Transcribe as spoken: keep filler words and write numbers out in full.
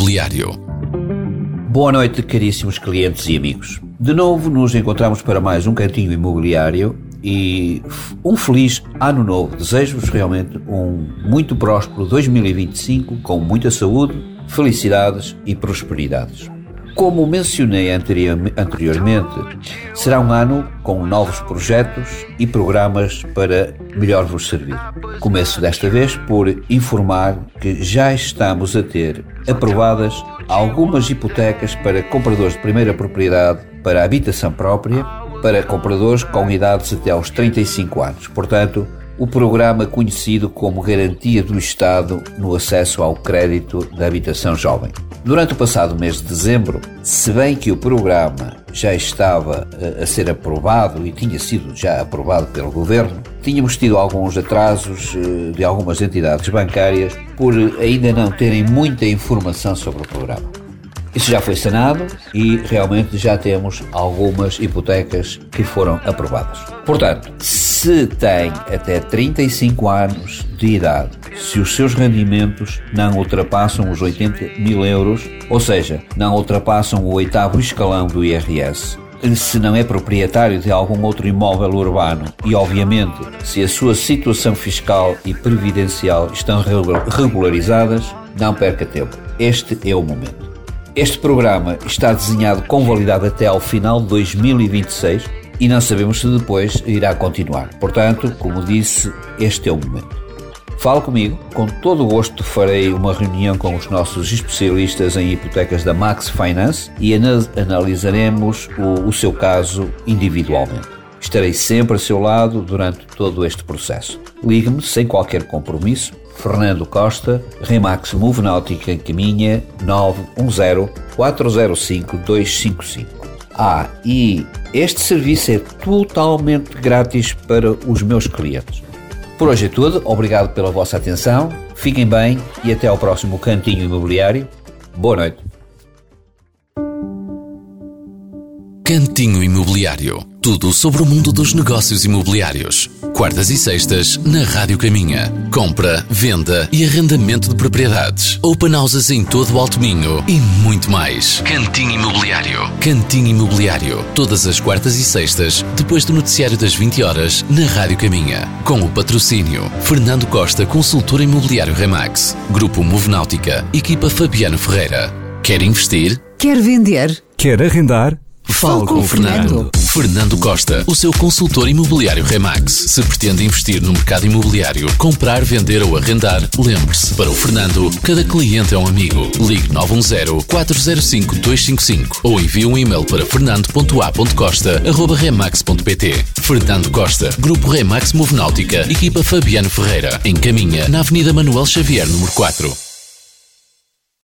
Imobiliário. Boa noite, caríssimos clientes e amigos. De novo nos encontramos para mais um Cantinho Imobiliário e um feliz ano novo. Desejo-vos realmente um muito próspero dois mil e vinte e cinco com muita saúde, felicidades e prosperidades. Como mencionei anteriormente, será um ano com novos projetos e programas para melhor vos servir. Começo desta vez por informar que já estamos a ter aprovadas algumas hipotecas para compradores de primeira propriedade para habitação própria, para compradores com idades até aos trinta e cinco anos. Portanto, o programa conhecido como Garantia do Estado no acesso ao crédito da habitação jovem. Durante o passado mês de dezembro, se bem que o programa já estava a ser aprovado e tinha sido já aprovado pelo Governo, tínhamos tido alguns atrasos de algumas entidades bancárias por ainda não terem muita informação sobre o programa. Isso já foi sanado e realmente já temos algumas hipotecas que foram aprovadas. Portanto, se tem até trinta e cinco anos de idade, se os seus rendimentos não ultrapassam os oitenta mil euros, ou seja, não ultrapassam o oitavo escalão do I R S, se não é proprietário de algum outro imóvel urbano e, obviamente, se a sua situação fiscal e previdencial estão regularizadas, não perca tempo. Este é o momento. Este programa está desenhado com validade até ao final de dois mil e vinte e seis e não sabemos se depois irá continuar. Portanto, como disse, este é o momento. Fale comigo, com todo o gosto farei uma reunião com os nossos especialistas em hipotecas da Max Finance e analisaremos o, o seu caso individualmente. Estarei sempre a seu lado durante todo este processo. Ligue-me sem qualquer compromisso. Fernando Costa, Remax Move Náutica em Caminha, nove um zero, quatro zero cinco, dois cinco cinco. Ah, e este serviço é totalmente grátis para os meus clientes. Por hoje é tudo, obrigado pela vossa atenção, fiquem bem e até ao próximo Cantinho Imobiliário. Boa noite. Cantinho Imobiliário. Tudo sobre o mundo dos negócios imobiliários. Quartas e sextas, na Rádio Caminha. Compra, venda e arrendamento de propriedades. Open houses em todo o Alto Minho e muito mais. Cantinho Imobiliário. Cantinho Imobiliário. Todas as quartas e sextas, depois do noticiário das vinte horas, na Rádio Caminha. Com o patrocínio Fernando Costa, consultor imobiliário Remax. Grupo Move Náutica. Equipa Fabiano Ferreira. Quer investir? Quer vender? Quer arrendar? Fale com o Fernando. Fernando Costa, o seu consultor imobiliário Remax. Se pretende investir no mercado imobiliário, comprar, vender ou arrendar, lembre-se, para o Fernando, cada cliente é um amigo. Ligue nove um zero, quatro zero cinco, dois cinco cinco ou envie um e-mail para fernando ponto a ponto costa arroba remax ponto pt. Fernando Costa, Grupo Remax Move Náutica, equipa Fabiano Ferreira, em Caminha, na Avenida Manuel Xavier, número quatro.